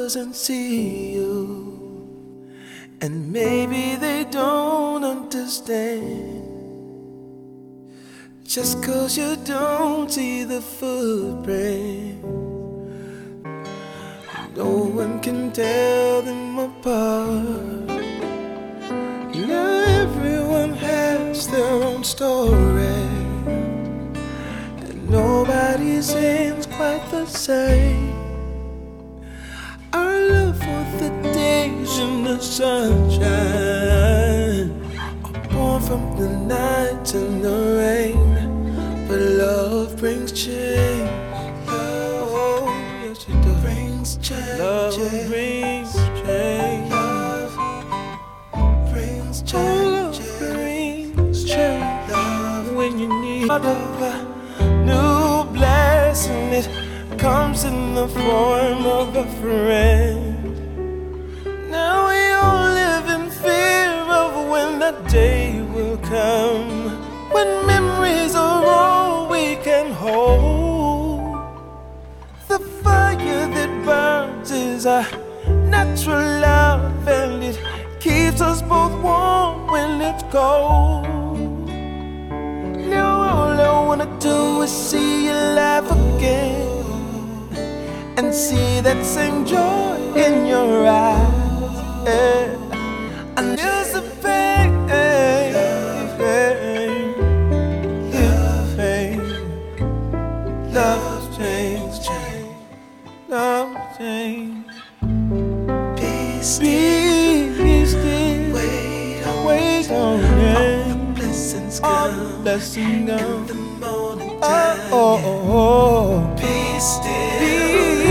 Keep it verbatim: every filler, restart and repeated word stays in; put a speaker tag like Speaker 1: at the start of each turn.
Speaker 1: doesn't see you, and maybe they don't understand. Just 'cause you don't see the footprint, no one can tell them apart. Now everyone has their own story, and nobody's ends quite the same. Our love for the days in the sunshine are born from the nights and the rain. But love brings change. Love, oh, yes it does. Brings change. Love brings change. Love brings change. Love brings change. Love when you need a new blessing, it comes in the form of a friend. Now we all live in fear of when that day will come, when memories are all we can hold. The fire that burns is our natural love, and it keeps us both warm when it's cold. Now all I wanna do is see you laugh again, and see that same joy in your eyes, yeah. And there's a pain, pain, pain. Love change, change, love change. Peace, peace, still. Wait on, wait on, yeah. All the blessings come, all the blessings come in the morning time. Oh, oh, oh. Peace still. Peace.